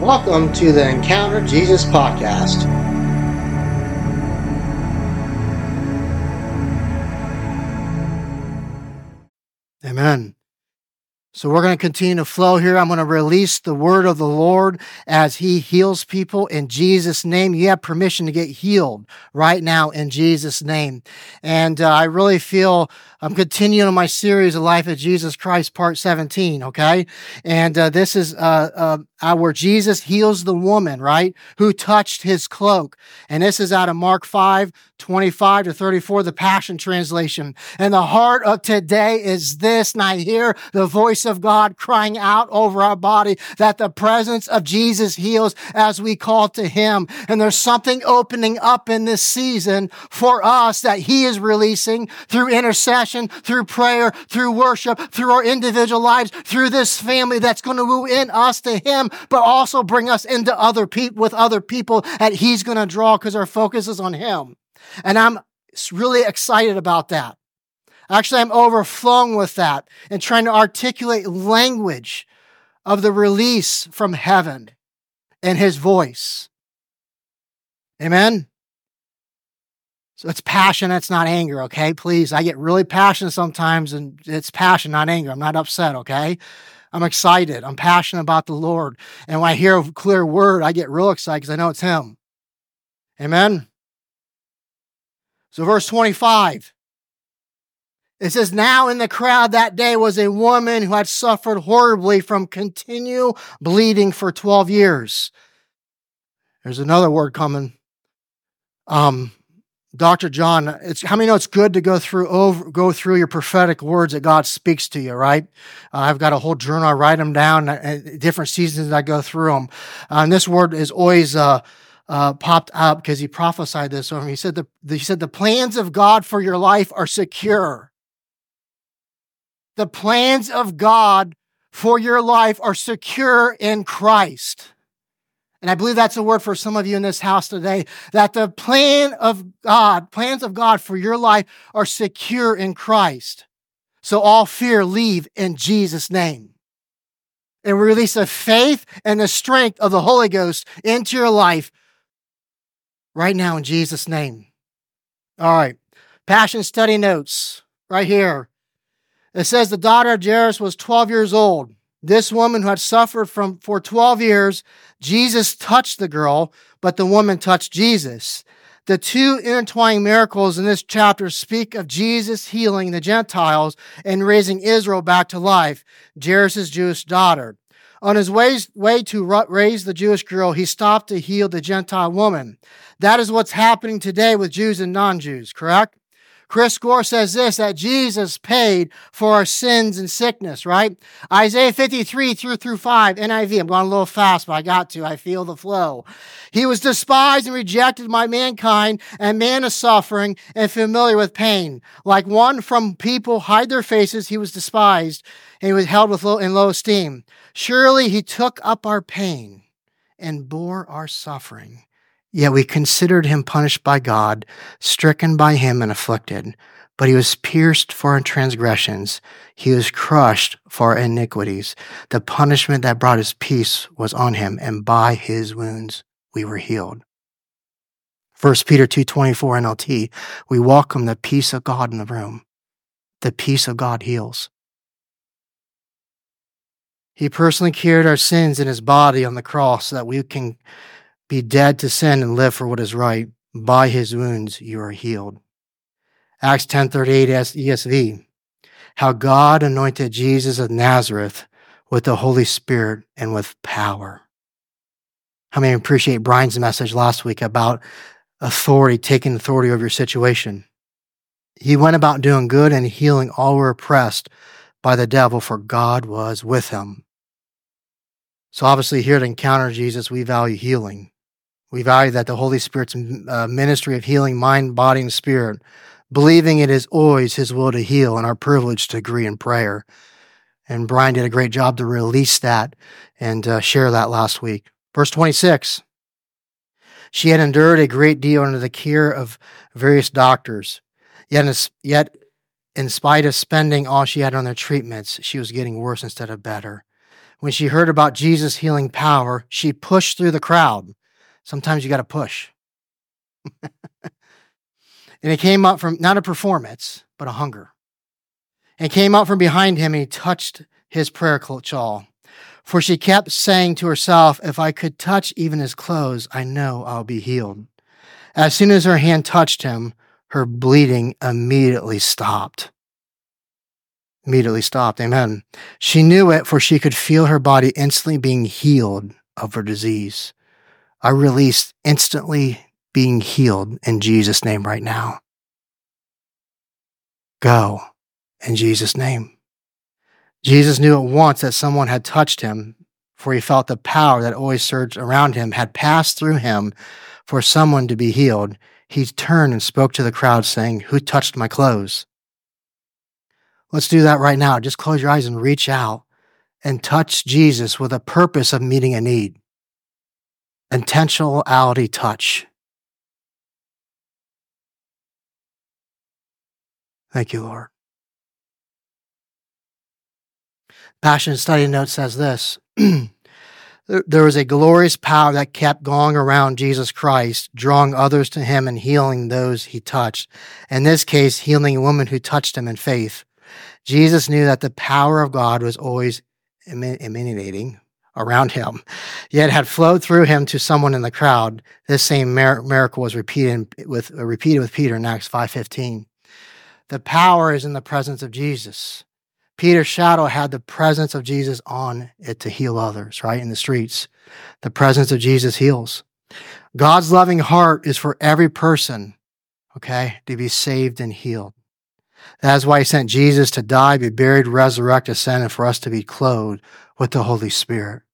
Welcome to the Encounter Jesus podcast. Amen. So we're going to continue to flow here. I'm going to release the word of the Lord as He heals people in Jesus' name. You have permission to get healed right now in Jesus' name. And I really feel I'm continuing my series, The Life of Jesus Christ, part 17, okay? And this is where Jesus heals the woman, right, who touched His cloak. And this is out of Mark 5:25 to 34, the Passion Translation. And the heart of today is this, and I hear the voice of God crying out over our body that the presence of Jesus heals as we call to Him. And there's something opening up in this season for us that He is releasing through intercession, through prayer, through worship, through our individual lives, through this family that's going to woo in us to Him, but also bring us into other people with other people that He's going to draw because our focus is on Him. And I'm really excited about that. Actually, I'm overflowing with that and trying to articulate language of the release from heaven and His voice. Amen? So it's passion, it's not anger, okay? Please, I get really passionate sometimes, and it's passion, not anger. I'm not upset, okay? I'm excited. I'm passionate about the Lord. And when I hear a clear word, I get real excited because I know it's Him. Amen? So verse 25. It says, now in the crowd that day was a woman who had suffered horribly from continual bleeding for 12 years. There's another word coming. Dr. John, how many know it's good to go through your prophetic words that God speaks to you, right? I've got a whole journal. I write them down at different seasons. I go through them. And this word is always popped up because he prophesied this over me. He said the plans of God for your life are secure. The plans of God for your life are secure in Christ. And I believe that's a word for some of you in this house today, that the plans of God for your life are secure in Christ. So all fear leave in Jesus' name. And we release the faith and the strength of the Holy Ghost into your life right now in Jesus' name. All right. Passion study notes right here. It says the daughter of Jairus was 12 years old. This woman who had suffered for 12 years, Jesus touched the girl, but the woman touched Jesus. The two intertwining miracles in this chapter speak of Jesus healing the Gentiles and raising Israel back to life, Jairus' Jewish daughter. On his way to raise the Jewish girl, he stopped to heal the Gentile woman. That is what's happening today with Jews and non-Jews, correct? Chris Gore says this, that Jesus paid for our sins and sickness, right? Isaiah 53 through 5, NIV. I'm going a little fast, but I got to. I feel the flow. He was despised and rejected by mankind, and man is suffering and familiar with pain. Like one from people hide their faces, he was despised, and he was held in low esteem. Surely he took up our pain and bore our suffering. Yet we considered him punished by God, stricken by him and afflicted. But he was pierced for our transgressions. He was crushed for our iniquities. The punishment that brought us peace was on him, and by his wounds we were healed. 1 Peter 2:24 NLT, we welcome the peace of God in the room. The peace of God heals. He personally carried our sins in his body on the cross so that we can be dead to sin and live for what is right. By his wounds you are healed. Acts 10:38 ESV. How God anointed Jesus of Nazareth with the Holy Spirit and with power. How many appreciate Brian's message last week about authority, taking authority over your situation? He went about doing good and healing all who were oppressed by the devil, for God was with him. So obviously here at Encounter Jesus, we value healing. We value that the Holy Spirit's ministry of healing mind, body, and spirit, believing it is always his will to heal and our privilege to agree in prayer. And Brian did a great job to release that and share that last week. Verse 26, she had endured a great deal under the care of various doctors, yet in spite of spending all she had on their treatments, she was getting worse instead of better. When she heard about Jesus' healing power, she pushed through the crowd. Sometimes you got to push. And it came up from not a performance, but a hunger. And came out from behind him, and he touched his prayer shawl. For she kept saying to herself, if I could touch even his clothes, I know I'll be healed. As soon as her hand touched him, her bleeding immediately stopped. Immediately stopped. Amen. She knew it, for she could feel her body instantly being healed of her disease. I release instantly being healed in Jesus' name right now. Go in Jesus' name. Jesus knew at once that someone had touched him, for he felt the power that always surged around him had passed through him for someone to be healed. He turned and spoke to the crowd, saying, who touched my clothes? Let's do that right now. Just close your eyes and reach out and touch Jesus with a purpose of meeting a need. Intentionality touch. Thank you, Lord. Passion Study Note says this. There was a glorious power that kept going around Jesus Christ, drawing others to him and healing those he touched. In this case, healing a woman who touched him in faith. Jesus knew that the power of God was always emanating around him, yet had flowed through him to someone in the crowd. This same miracle was repeated with Peter in Acts 5:15. The power is in the presence of Jesus. Peter's shadow had the presence of Jesus on it to heal others, right, in the streets. The presence of Jesus heals. God's loving heart is for every person, okay, to be saved and healed. That's why he sent Jesus to die, be buried, resurrect, ascend, and for us to be clothed with the Holy Spirit.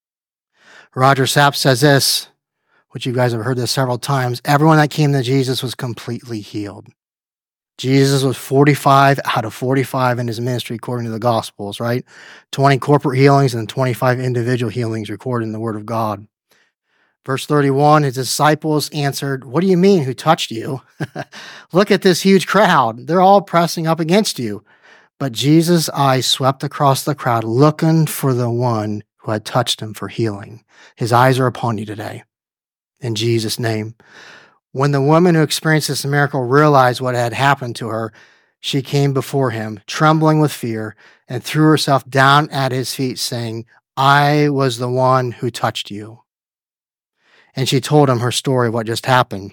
Roger Sapp says this, which you guys have heard this several times, everyone that came to Jesus was completely healed. Jesus was 45 out of 45 in his ministry according to the Gospels, right? 20 corporate healings and 25 individual healings recorded in the Word of God. Verse 31, his disciples answered, what do you mean, who touched you? Look at this huge crowd. They're all pressing up against you. But Jesus' eyes swept across the crowd, looking for the one who had touched him for healing. His eyes are upon you today. In Jesus' name. When the woman who experienced this miracle realized what had happened to her, she came before him, trembling with fear, and threw herself down at his feet, saying, I was the one who touched you. And she told him her story of what just happened.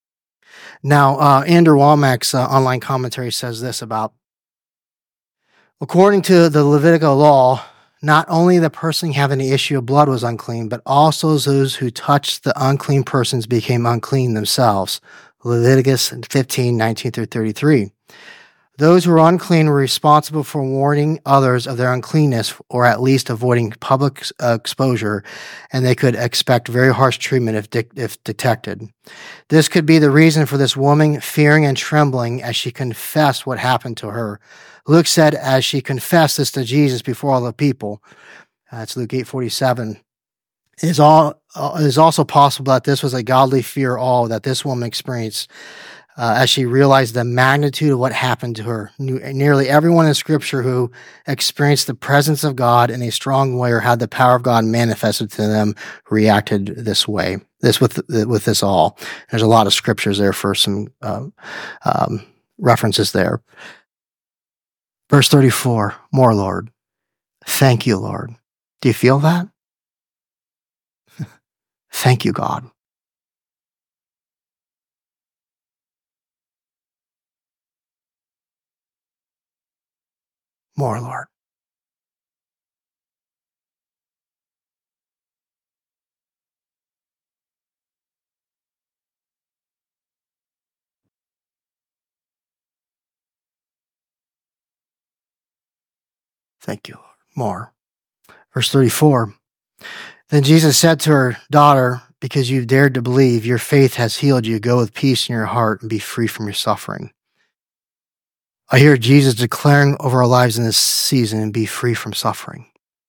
Now, Andrew Wommack's online commentary says this about, according to the Levitical law, not only the person having the issue of blood was unclean, but also those who touched the unclean persons became unclean themselves. Leviticus 15:19-33. Those who were unclean were responsible for warning others of their uncleanness, or at least avoiding public exposure, and they could expect very harsh treatment if detected. This could be the reason for this woman fearing and trembling as she confessed what happened to her. Luke said, as she confessed this to Jesus before all the people, that's Luke 8:47. It is also possible that this was a godly fear awe that this woman experienced as she realized the magnitude of what happened to her. Nearly everyone in Scripture who experienced the presence of God in a strong way or had the power of God manifested to them reacted this way. With this all. There's a lot of scriptures there for some references there. Verse 34, more, Lord. Thank you, Lord. Do you feel that? Thank you, God. More, Lord. Thank you, Lord. More. Verse 34. Then Jesus said to her, daughter, because you've dared to believe, your faith has healed you. Go with peace in your heart and be free from your suffering. I hear Jesus declaring over our lives in this season and be free from suffering.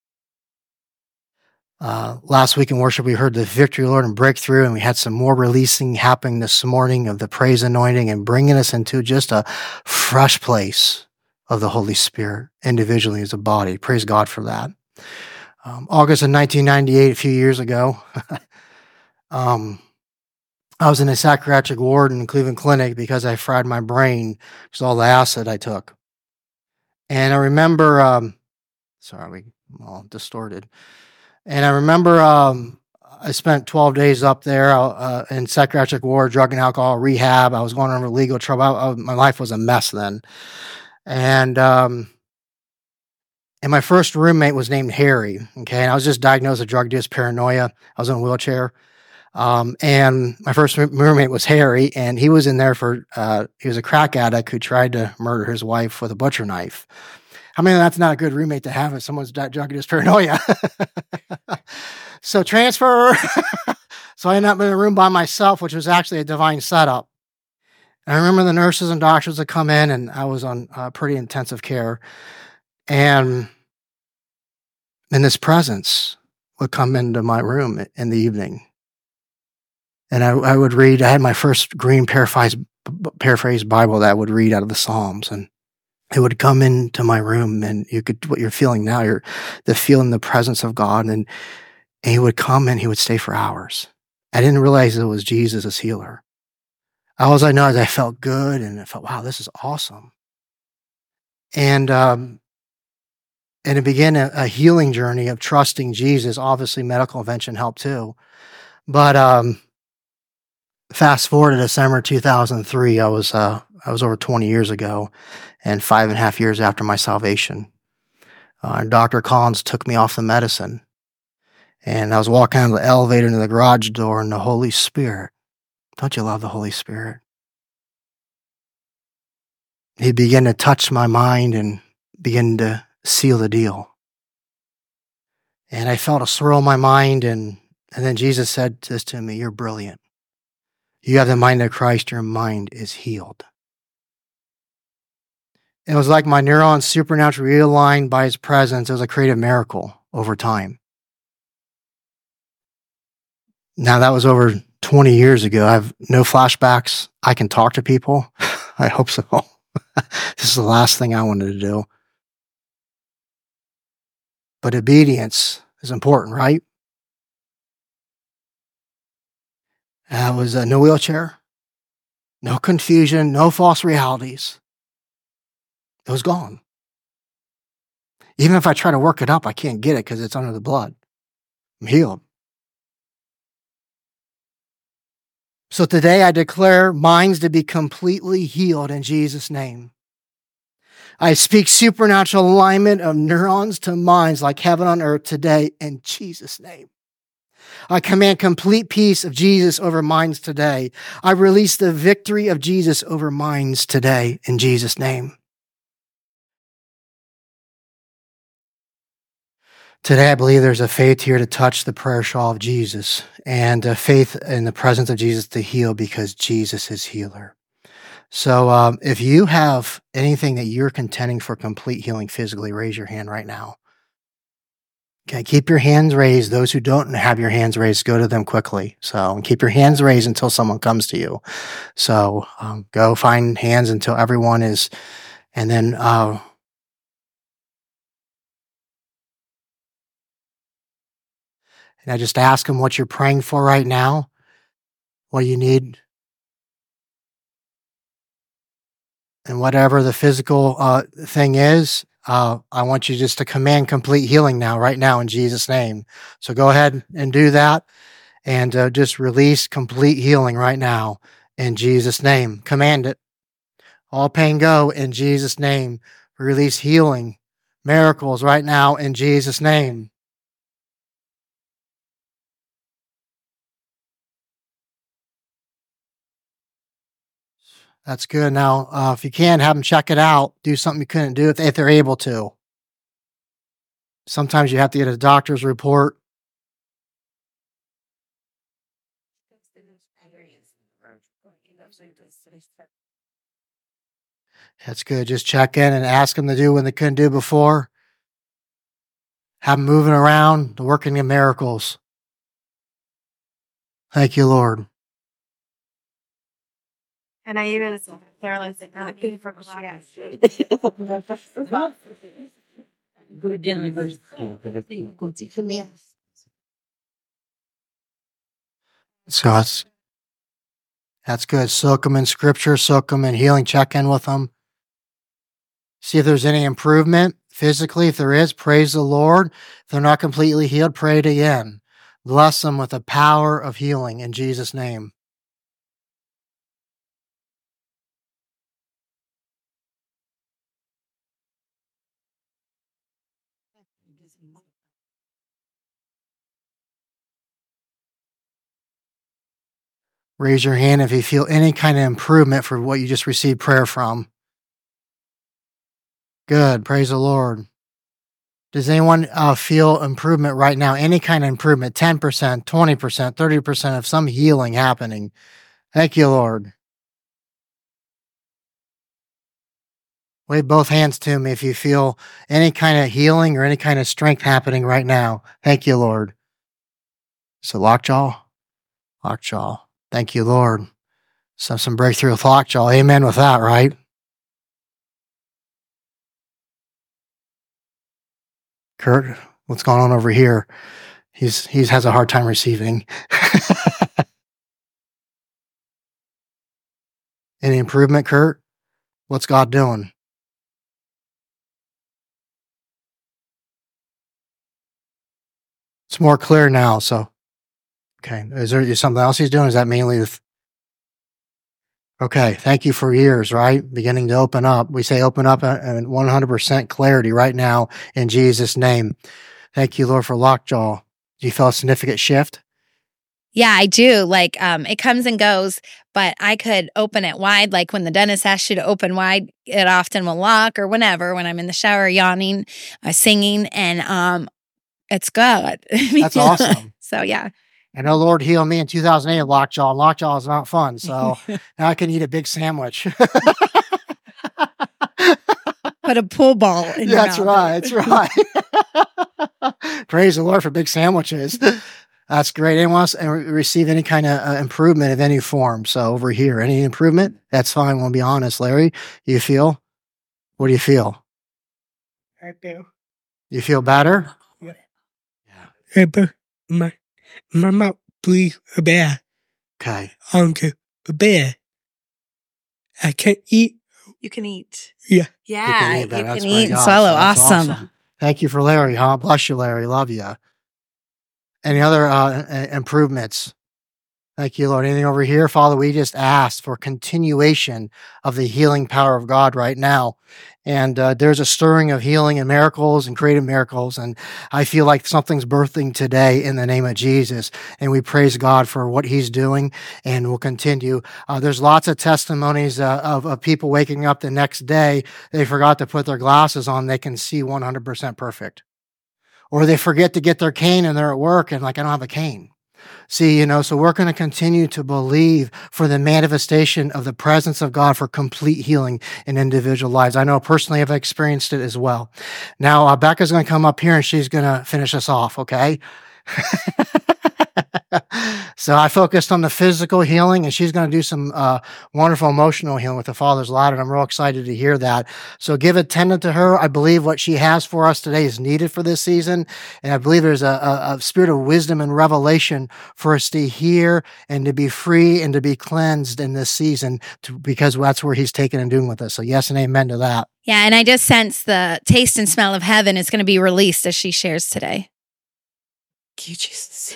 Last week in worship, we heard the victory, Lord, and breakthrough, and we had some more releasing happening this morning of the praise anointing and bringing us into just a fresh place of the Holy Spirit individually as a body. Praise God for that. August of 1998, a few years ago, I was in a psychiatric ward in the Cleveland Clinic because I fried my brain because all the acid I took. And I remember, sorry, I'm all distorted. And I remember I spent 12 days up there in psychiatric ward, drug and alcohol rehab. I was going over legal trouble. My life was a mess then. And my first roommate was named Harry. Okay. And I was just diagnosed with drug use paranoia. I was in a wheelchair. And my first roommate was Harry, and he was in there he was a crack addict who tried to murder his wife with a butcher knife. I mean, that's not a good roommate to have if someone's drug use paranoia. So transfer. So I ended up in a room by myself, which was actually a divine setup. And I remember the nurses and doctors would come in, and I was on pretty intensive care. And this presence would come into my room in the evening. And I would read, I had my first green paraphrase Bible that I would read out of the Psalms. And it would come into my room, and what you're feeling now, you're feeling the presence of God. And he would come and he would stay for hours. I didn't realize it was Jesus as healer. All I know is I felt good, and I felt, wow, this is awesome. And it began a healing journey of trusting Jesus. Obviously, medical intervention helped too. But fast forward to December 2003, I was over 20 years ago, and 5.5 years after my salvation. Dr. Collins took me off the medicine, and I was walking out of the elevator into the garage door, and the Holy Spirit, don't you love the Holy Spirit? He began to touch my mind and begin to seal the deal. And I felt a swirl in my mind, and then Jesus said this to me, you're brilliant. You have the mind of Christ, your mind is healed. It was like my neurons supernaturally realigned by his presence. It was a creative miracle over time. Now that was over 20 years ago. I have no flashbacks. I can talk to people. I hope so. This is the last thing I wanted to do. But obedience is important, right? I was no wheelchair, no confusion, no false realities. It was gone. Even if I try to work it up, I can't get it because it's under the blood. I'm healed. So today I declare minds to be completely healed in Jesus' name. I speak supernatural alignment of neurons to minds like heaven on earth today in Jesus' name. I command complete peace of Jesus over minds today. I release the victory of Jesus over minds today in Jesus' name. Today, I believe there's a faith here to touch the prayer shawl of Jesus, and a faith in the presence of Jesus to heal because Jesus is healer. So if you have anything that you're contending for complete healing physically, raise your hand right now. Okay, keep your hands raised. Those who don't have your hands raised, go to them quickly. So keep your hands raised until someone comes to you. So go find hands until everyone is, and then and I just ask them what you're praying for right now, what you need, and whatever the physical thing is. I want you just to command complete healing now, right now, in Jesus' name. So go ahead and do that, and just release complete healing right now in Jesus' name. Command it. All pain go in Jesus' name. Release healing, miracles right now in Jesus' name. That's good. Now, if you can, have them check it out. Do something you couldn't do if they're able to. Sometimes you have to get a doctor's report. That's good. Just check in and ask them to do what they couldn't do before. Have them moving around, working in miracles. Thank you, Lord. And I even paralyzed from So that's good. Soak them in scripture, soak them in healing, check in with them. See if there's any improvement physically. If there is, praise the Lord. If they're not completely healed, pray it again. Bless them with the power of healing in Jesus' name. Raise your hand if you feel any kind of improvement for what you just received prayer from. Good. Praise the Lord. Does anyone feel improvement right now? Any kind of improvement? 10%, 20%, 30% of some healing happening. Thank you, Lord. Wave both hands to me if you feel any kind of healing or any kind of strength happening right now. Thank you, Lord. So lockjaw. Thank you, Lord. So some breakthrough with lockjaw. Amen with that, right? Kurt, what's going on over here? He has a hard time receiving. Any improvement, Kurt? What's God doing? It's more clear now. So, okay. Is there something else he's doing? Is that mainly with? Okay. Thank you for ears, right? Beginning to open up. We say open up and 100% clarity right now in Jesus' name. Thank you, Lord, for lockjaw. Do you feel a significant shift? Yeah, I do. Like, it comes and goes, but I could open it wide. Like when the dentist asks you to open wide, it often will lock or whenever, when I'm in the shower, yawning, singing, and it's good. That's awesome. So, yeah. I know Lord healed me in 2008 of lockjaw. Lockjaw is not fun. So now I can eat a big sandwich. Put a pool ball in your mouth. That's right. Praise the Lord for big sandwiches. That's great. Anyone else receive any kind of improvement of any form? So over here, any improvement? That's fine. We'll be honest, Larry. You feel? What do you feel? I do. You feel better? Yeah. But my mouth bleeds bad. Okay. Bad. I can't eat. You can eat. Yeah. Yeah, you That's can eat and swallow. That's awesome. Thank you for Larry, huh? Bless you, Larry. Love you. Any other improvements? Thank you, Lord. Anything over here? Father, we just ask for continuation of the healing power of God right now. And there's a stirring of healing and miracles and creative miracles. And I feel like something's birthing today in the name of Jesus. And we praise God for what he's doing and will continue. There's lots of testimonies of people waking up the next day. They forgot to put their glasses on. They can see 100% perfect. Or they forget to get their cane and they're at work and like, I don't have a cane. See, so we're going to continue to believe for the manifestation of the presence of God for complete healing in individual lives. I know personally I've experienced it as well. Now, Becca's going to come up here and she's going to finish us off, okay? So I focused on the physical healing and she's going to do some wonderful emotional healing with the Father's Ladder. And I'm real excited to hear that. So give attendance to her. I believe what she has for us today is needed for this season. And I believe there's a spirit of wisdom and revelation for us to hear and to be free and to be cleansed in this season because that's where he's taken and doing with us. So yes and amen to that. Yeah. And I just sense the taste and smell of heaven is going to be released as she shares today. Thank you, Jesus.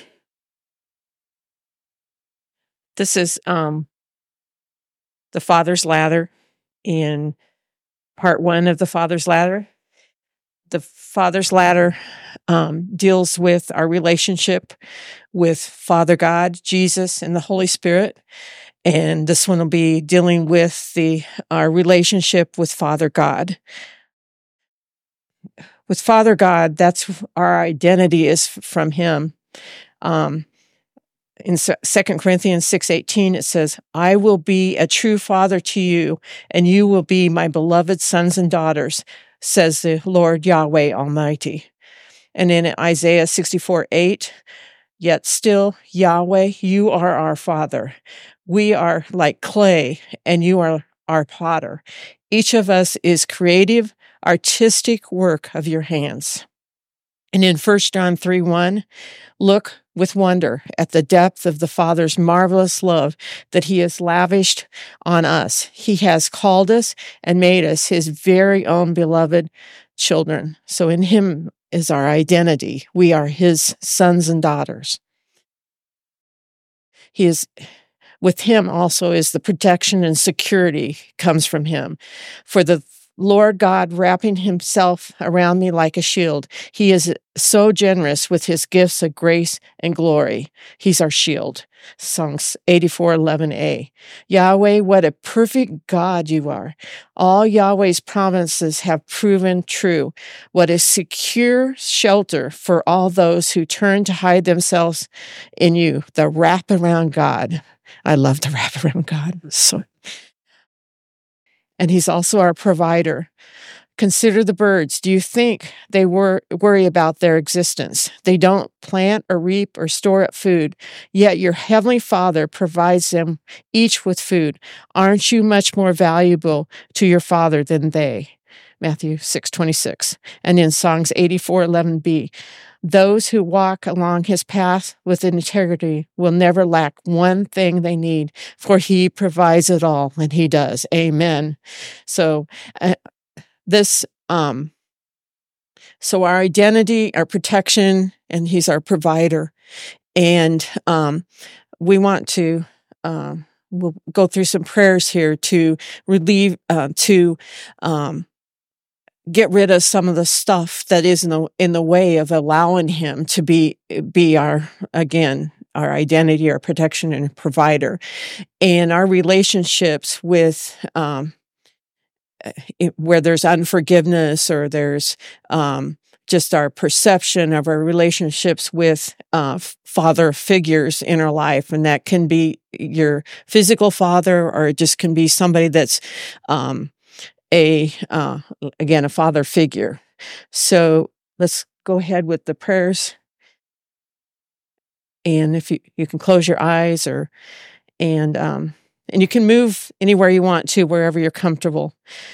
This is the Father's Ladder in part 1 of the Father's Ladder. The Father's Ladder deals with our relationship with Father God, Jesus, and the Holy Spirit. And this one will be dealing with our relationship with Father God. With Father God, that's our identity is from him. In 2 Corinthians 6:18, it says, I will be a true father to you, and you will be my beloved sons and daughters, says the Lord Yahweh Almighty. And in Isaiah 64:8, yet still, Yahweh, you are our Father. We are like clay, and you are our potter. Each of us is creative artistic work of your hands. And in 1 John 3:1, look with wonder at the depth of the Father's marvelous love that he has lavished on us. He has called us and made us his very own beloved children. So in him is our identity. We are his sons and daughters. With him also is the protection and security comes from him. For the Lord God wrapping himself around me like a shield. He is so generous with his gifts of grace and glory. He's our shield. Psalms 84:11a. Yahweh, what a perfect God you are. All Yahweh's promises have proven true. What a secure shelter for all those who turn to hide themselves in you. The wraparound God. I love the wraparound God. And he's also our provider. Consider the birds. Do you think they worry about their existence? They don't plant or reap or store up food, yet your heavenly Father provides them each with food. Aren't you much more valuable to your Father than they? Matthew 6:26. And in Psalms 84:11b, those who walk along his path with integrity will never lack one thing they need, for he provides it all, and he does. Amen. So so our identity, our protection, and he's our provider. And we want to we'll go through some prayers here to relieve get rid of some of the stuff that is in the way of allowing him to be our identity, our protection and provider. And our relationships with, where there's unforgiveness or there's, just our perception of our relationships with, father figures in our life. And that can be your physical father, or it just can be somebody that's, a father figure. So let's go ahead with the prayers. And if you can close your eyes and you can move anywhere you want to, wherever you're comfortable.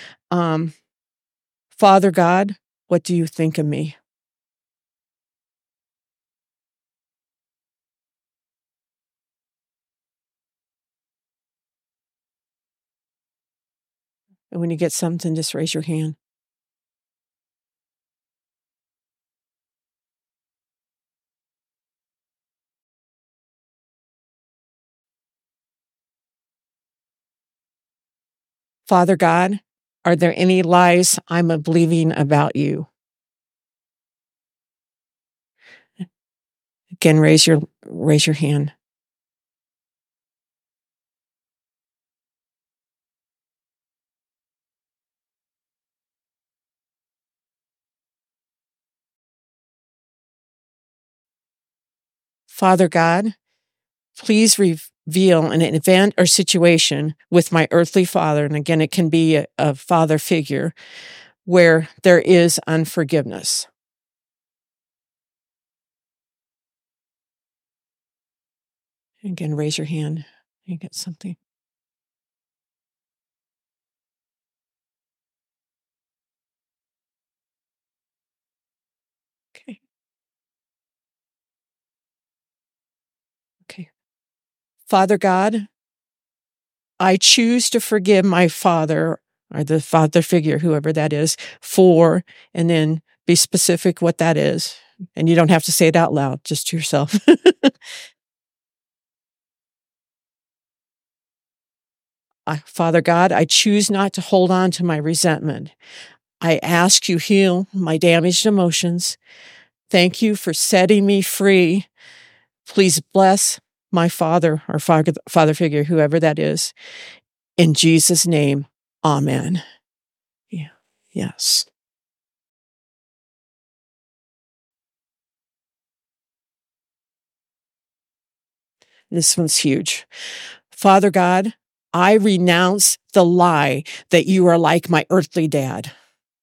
Father God, what do you think of me? And when you get something, just raise your hand. Father God, are there any lies I'm believing about you? Again, raise your hand. Father God, please reveal an event or situation with my earthly father, and again, it can be a father figure, where there is unforgiveness. Again, raise your hand. You get something. Okay. Father God, I choose to forgive my father, or the father figure, whoever that is, and then be specific what that is. And you don't have to say it out loud, just to yourself. Father God, I choose not to hold on to my resentment. I ask you heal my damaged emotions. Thank you for setting me free. Please bless my father or father figure, whoever that is. In Jesus' name, amen. Yeah. Yes. This one's huge. Father God, I renounce the lie that you are like my earthly dad.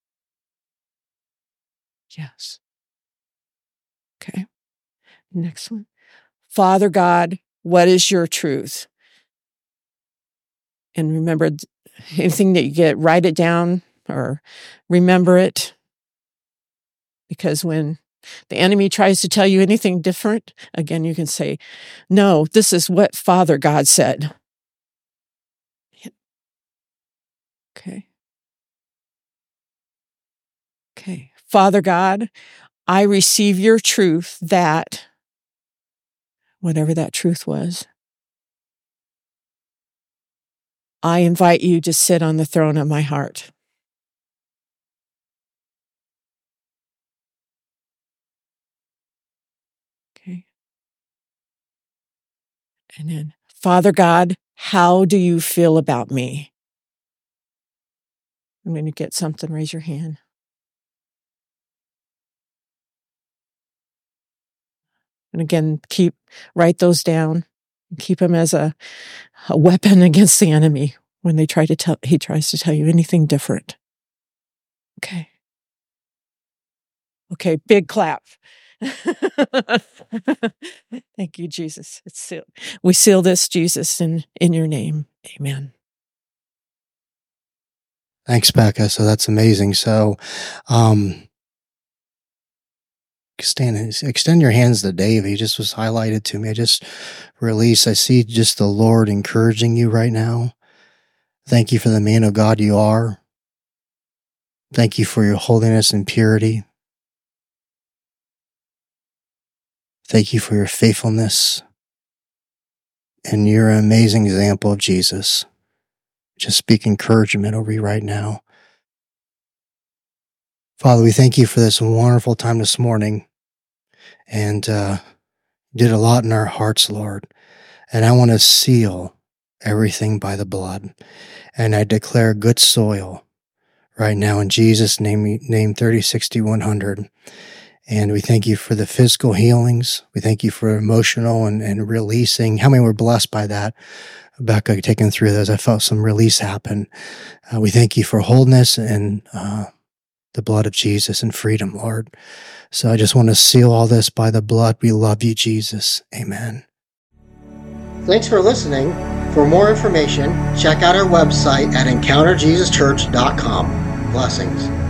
Yes. Okay. Next one. Father God, what is your truth? And remember, anything that you get, write it down or remember it. Because when the enemy tries to tell you anything different, again, you can say, no, this is what Father God said. Okay. Okay. Father God, I receive your truth that, whatever that truth was, I invite you to sit on the throne of my heart. Okay. And then, Father God, how do you feel about me? I'm going to get something. Raise your hand. And again, write those down. Keep them as a weapon against the enemy when he tries to tell you anything different. Okay. Okay, big clap. Thank you, Jesus. It's sealed. We seal this, Jesus, in your name. Amen. Thanks, Becca. So that's amazing. So, extend your hands to Dave. He just was highlighted to me. I just release. I see just the Lord encouraging you right now. Thank you for the man of God you are. Thank you for your holiness and purity. Thank you for your faithfulness. And you're an amazing example of Jesus. Just speak encouragement over you right now. Father, we thank you for this wonderful time this morning. And did a lot in our hearts, Lord. And I want to seal everything by the blood. And I declare good soil right now in Jesus' name 3060-100. And we thank you for the physical healings. We thank you for emotional and releasing. How many were blessed by that? Becca, taking through those, I felt some release happen. We thank you for wholeness and the blood of Jesus and freedom, Lord. So I just want to seal all this by the blood. We love you, Jesus. Amen. Thanks for listening. For more information, check out our website at EncounterJesusChurch.com. Blessings.